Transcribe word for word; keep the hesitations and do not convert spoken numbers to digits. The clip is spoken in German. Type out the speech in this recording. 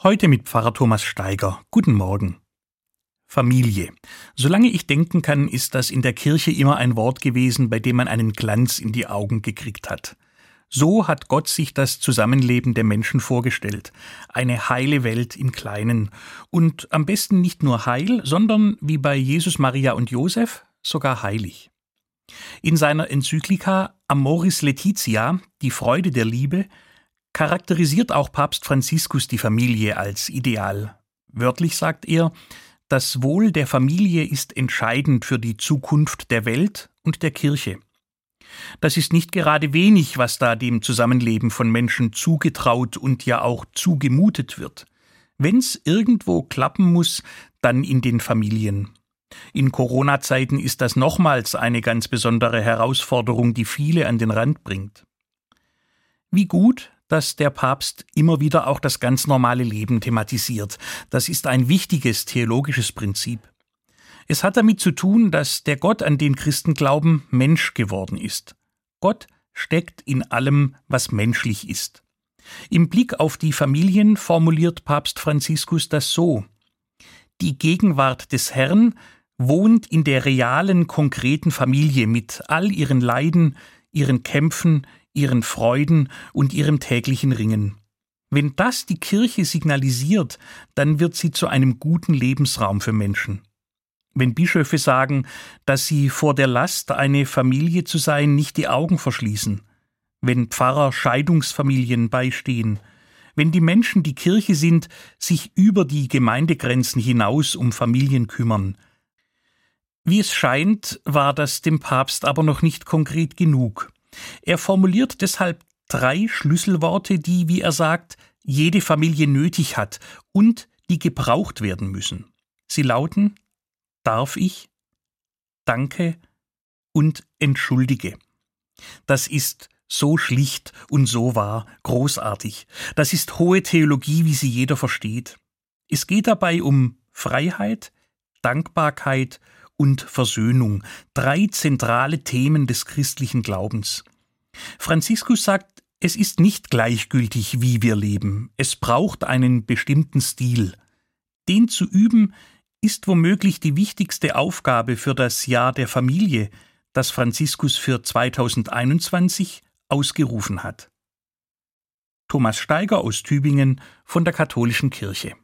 Heute mit Pfarrer Thomas Steiger. Guten Morgen. Familie. Solange ich denken kann, ist das in der Kirche immer ein Wort gewesen, bei dem man einen Glanz in die Augen gekriegt hat. So hat Gott sich das Zusammenleben der Menschen vorgestellt. Eine heile Welt im Kleinen. Und am besten nicht nur heil, sondern, wie bei Jesus, Maria und Josef, sogar heilig. In seiner Enzyklika Amoris Laetitia, die Freude der Liebe, charakterisiert auch Papst Franziskus die Familie als Ideal. Wörtlich sagt er, das Wohl der Familie ist entscheidend für die Zukunft der Welt und der Kirche. Das ist nicht gerade wenig, was da dem Zusammenleben von Menschen zugetraut und ja auch zugemutet wird. Wenn's irgendwo klappen muss, dann in den Familien. In Corona-Zeiten ist das nochmals eine ganz besondere Herausforderung, die viele an den Rand bringt. Wie gut, dass der Papst immer wieder auch das ganz normale Leben thematisiert. Das ist ein wichtiges theologisches Prinzip. Es hat damit zu tun, dass der Gott, an den Christen glauben, Mensch geworden ist. Gott steckt in allem, was menschlich ist. Im Blick auf die Familien formuliert Papst Franziskus das so: Die Gegenwart des Herrn wohnt in der realen, konkreten Familie mit all ihren Leiden, ihren Kämpfen, ihren Freuden und ihrem täglichen Ringen. Wenn das die Kirche signalisiert, dann wird sie zu einem guten Lebensraum für Menschen. Wenn Bischöfe sagen, dass sie vor der Last, eine Familie zu sein, nicht die Augen verschließen, wenn Pfarrer Scheidungsfamilien beistehen, wenn die Menschen, die Kirche sind, sich über die Gemeindegrenzen hinaus um Familien kümmern. Wie es scheint, war das dem Papst aber noch nicht konkret genug. Er formuliert deshalb drei Schlüsselworte, die, wie er sagt, jede Familie nötig hat und die gebraucht werden müssen. Sie lauten: Darf ich, danke und entschuldige. Das ist so schlicht und so wahr, großartig. Das ist hohe Theologie, wie sie jeder versteht. Es geht dabei um Freiheit, Dankbarkeit und Versöhnung, drei zentrale Themen des christlichen Glaubens. Franziskus sagt, es ist nicht gleichgültig, wie wir leben. Es braucht einen bestimmten Stil. Den zu üben, ist womöglich die wichtigste Aufgabe für das Jahr der Familie, das Franziskus für zweitausendeinundzwanzig ausgerufen hat. Thomas Steiger aus Tübingen von der Katholischen Kirche.